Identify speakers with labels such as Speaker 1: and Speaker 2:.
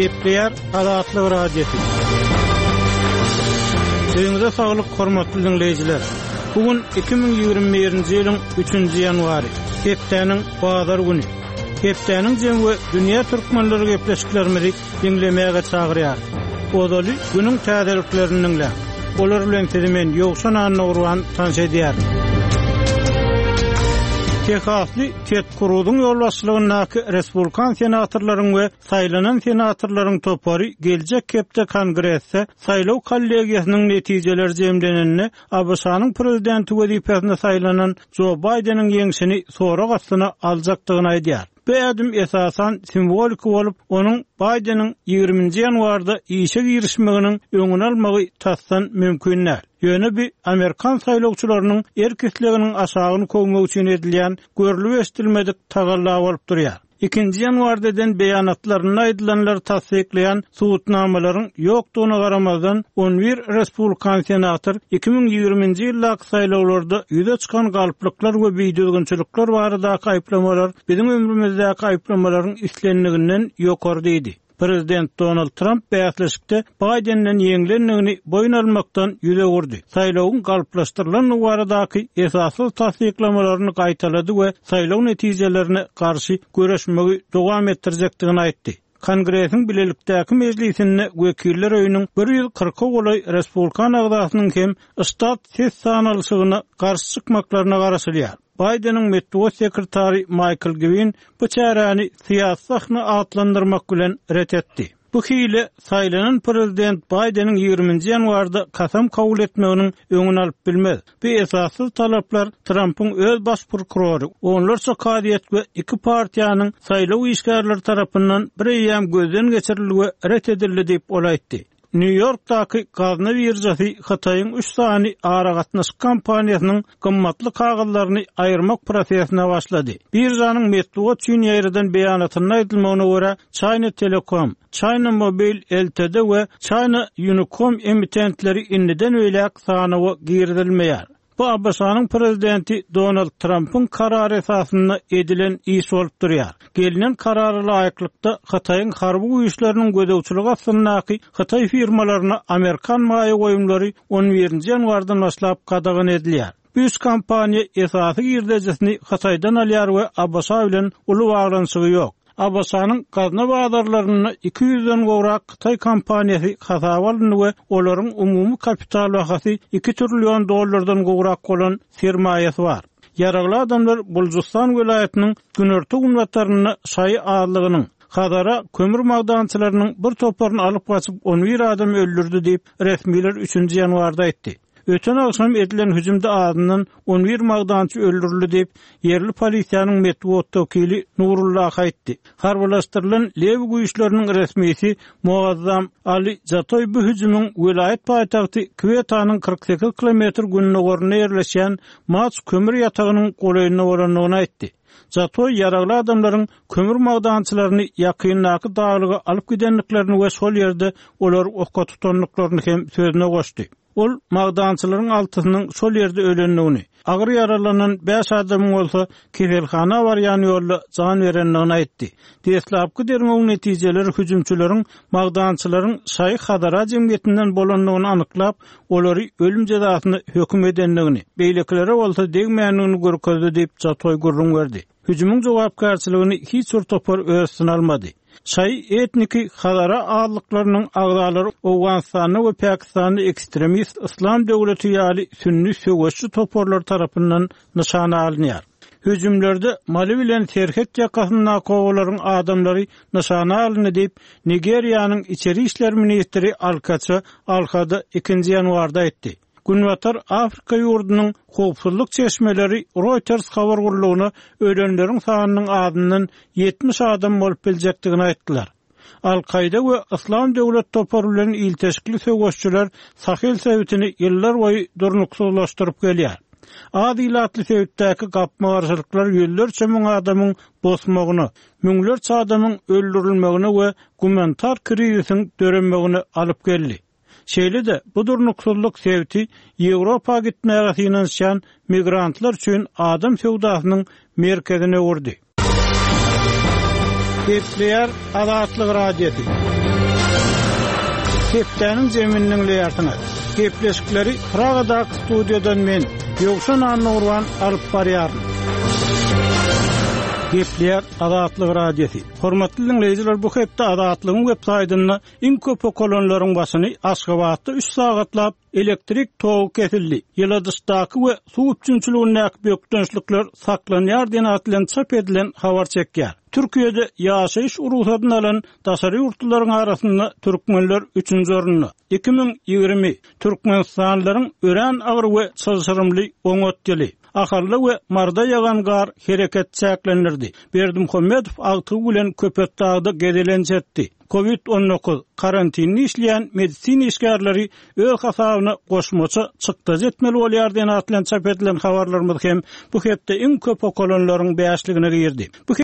Speaker 1: Gepleyer Adatlı Radyosu. Öňüňizde saglyk, hormatly dinleýijiler. Bugün 2021-nji ýylyň 3-nji ýanwary. Hepdeniň bazar güni. Hepdeniň jemgy dünýä türkmenleri gepleşiklerimizi dinlemäge çagyrýar. Odaly günüň täzeliklerini dinlä. Olar bilen tezemen ýoksan anna urwan tanşa edýär. Texasly tet kurudyň ýolbaşçylygynaky respublikan senatorlaryň we saýlanan senatorlaryň topary geljek hepde kongresse saýlaw kollegiýasynyň netijeleri jemlenenini ABC-nyň prezidenti wezipesine saýlanan Joe Biden'in ýeňişini sorak astyna aljakdygyny aýdýar. Bu adım esasan simbolik bolup, onun Biden'in 20-nji ýanwarda işe girişmeginiň öňüni almagy tassan mümkin näl. Ýöne bir Amerikan saýlawçylarynyň erkekliginiň aşagyny köňmek üçin edilýän görülip estilmedik tagalla bolup durýar. 2-nji ýanwardan beýanatlaryny aýdylanlar tasdikleýän suwutnamalaryň ýokdugyna garamazdan 11 respublikan senator 2020-nji ýyllaky saýlawlarda ýüze çykan galyplyklar we beýdilginçilikler baradaky aýplamalar bizim ömrümizdäki aýplamalaryň islenliginden ýokary idi. Prezident Donald Trump bäýatleşikde Biden'den ýeňlendigini boyun almakdan ýüze gurdy. Saýlawyň galyplaşdyrylan baradaky esasly tasdiklamalarını gaýtalady we saýlaw netijelerini garşy göreşmegi dowam etdirjekdigini aýtdy. Kongressiň bilelikdäki mejlisinde wekiller öýüniň 140 golay respublikan agdasynyň hem ştat ses sanalyşygyna garşy çykmaklaryna garaşylýar. Biden'in metbuat sekretary Michael Gwynn bu çärəni siýasatny atlandyrmak bilen ret etdi. Bu hile saýlanan prezident Biden'in 20-nji ýanwarda kasam kabul etmeginiň öňüni alyp bilmez. Bu esasy talaplar Trump'yň öz baş prokurory, onlarça kadiýet we iki partiýanyň saýlaw işgärleri tarapyndan bir ýam gözden geçiriligi ret edildi diýip olaýtdy. New York'taki gazna birjasy Hataýyň 3 sany aragatnaşyk kampaniýasynyň gymmatly kagallaryny aýyrmak prosesine başlady. Birjanyň metbuat üçin ýaýradan beýanatyna aýdylmagyna görä China Telecom, China Mobile Ltd we China Unicom emitentleri indiden öýlek sanawy girdilmeýär. Bu ABC-nyň prezidenti Donald Trump'ın karary esasyna edilen iş bolup durýar. Gelinen karary laýyklykda Hataýyň harby güýçleriniň gödäwçiligi aslyndaky Hataý firmalaryna Amerikan maýa goýumlary 11-nji ýanwardan başlap gadagan edilýär. Bu kampaniýa esasy girdejesini Hataýdan alýar we ABC bilen uly baglanyşygy ýok. ABC-nyň gazna bazarlaryny 200-den gowrak Hataý kompaniýasy hasaba aldy we olaryň umumy kapital bahasy 2 trillion dollardan gowrak bolan sermaýesi bar. Yaragly adamlar Bulchistan welaýatynyň günörtü ummatlaryny şaý adlygynyň Hadara kömür magdançylarynyň bir toparyny alyp gaçyp 11 adam öldürdi diýip resmiler 3-nji ýanwarda aýtdy. Öten akşam edilen hüjümde adından 11 magdançy öldürildi diýip yerli polisiýanyň metbuat wekili Nurullah aýtdy. Harbylaşdyrylan Lew güýçleriniň resmisi Muazzam Ali Jatoy bu hüjümüň welaýat paýtagty Quvetanyň 48 kilometr gününe gorna ýerleşýän Maç kömür ýatagynyň golayna bolanlygyny aýtdy. Jatoy yaragly adamlaryň kömür magdançylaryny ýakynlaky daglyga alyp gidenliklerini we şol ýerde olar okka tutanlyklaryny hem sözüne goşdy. Ol magdançylaryň altynyň şol ýerde ölenligini, agyr yaralanan 5 adamyň bolsa keselhana barýan ýolda jan berenligini aýtdy. Deslapky dermeň netijeleri hüjümçüleriň magdançylaryň şaý Hadara jemgyýetinden bolanlygyny anyklap, olary ölüm jazasyny hökm edenligini, beýleklere bolsa degmäňini görkezdi diýip Jatoy gurrun berdi. Hüjümüň jogapkarçylygyny hiç bir topar öýsüne almady. Şaý etniki Hadara adlyklarynyň agdalary Awganistany we Pakistany ekstremist islam döwleti ýaly sünni söwüşçü toporlar tarapyndan nişana alınýar. Hüjümlerde Mali bilen Serhet ýakasyna kowalaryň adamlary nişana alındy diýip Nigeriýanyň içeri işler ministri Alkaça Alhada 2-nji ýanwarda aýtdy. Günwatar Afrika ýurdunyň howpsuzlyk çeşmeleri Reuters habar gurulugyna ölenleriň sanynyň adından 70 adam bolup biljekdigini aýtdylar. Al-Qaida we İslam döwlet topory bilen ilteşikli söwüşçüler Sahel sebitini ýyllar boýy durnuksuzlaşdyryp gelýär. Adilatly sebitdäki gapmagarçylyklar ýyllarça müň adamyň bosmagyny, müňlerçe adamyň öldürilmegini we gumantar krizisiň dörenmegini alyp geldi. Şeýle de bu durnuksuzlyk sebiti Ýewropa gitmäge finansiýan migrantlar üçin adam sewdasynyň merkezine urdy. Gepleyer Azatlyk radiosi. Hepdeniň jeminiň leýartyna. Gepleşikleri Pragadak studiýadan men Ýogşan Annurwan alyp barýaryn. Gepleyer Azatlyk radiosi. Hormatly dinleýijiler, bu hepde Azatlygyň web saýtyna iň köp okolonlaryň başyny Aşgabatda 3 sagatlap elektrik togy kesildi. Ýyldysdaky we suw üçinçiligine bökdönçlikler saklanýar diýen atlan çap edilen habar çekýär. Türkiýede ýaşaýyş urusatyn alan daşary ýurtlaryň arasynda türkmenler 3-nji orunny 2020 Türkmenistanlaryň ören agyr we çyzyrymly oňotdyly. Aharly we marda ýagan gar hereket çäklendirdi. Berdimuhammedow agty bilen Köpetdagda gedelenjetdi. Covid-19 karantinini işleyen medisini işgärleri öz hasabyna goşmaça çykda jetmeli bolýar diýen atlan çap edilen habarlarymyz hem bu hepde iň köp okolonlaryň beýaşligine girdi.